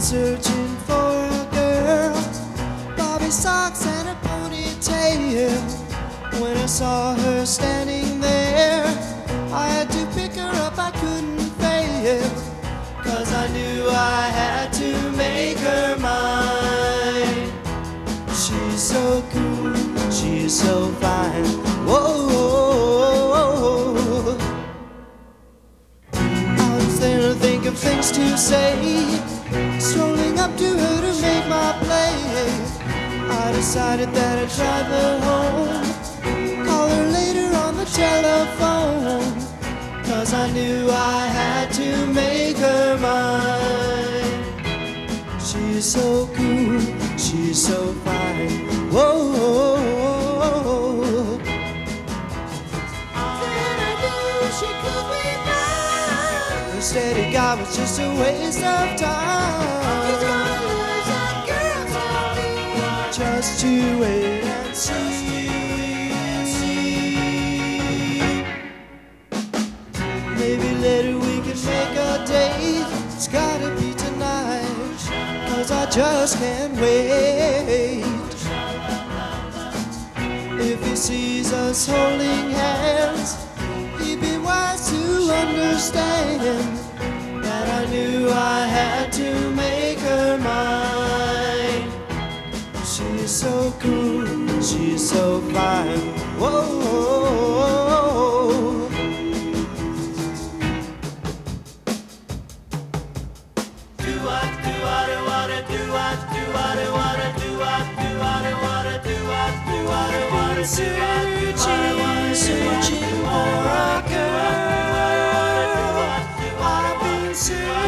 searching for a girl, bobby socks and a ponytail. When I saw her standing there, I had to pick her up, I couldn't fail, 'cause I knew I had to make her mine. She's so cool, she's so fine. Whoa, I was there thinking things to say, strolling up to her to make my play. I decided that I'd drive her home, call her later on the telephone, 'cause I knew I had to make her mine. She's so cool, she's so fine. Whoa, then I knew she could be mine. Her steady guy was just a waste of time. He's gonna lose that girl to me. Just to wait and see. Maybe later we can make a date. It's gotta be tonight, 'cause I just can't wait. If he sees us holding hands, he'd be wise to understand that I knew I had to make her mine. She's so cool, she's so fine. Whoa, searching for a girl. I've been searching.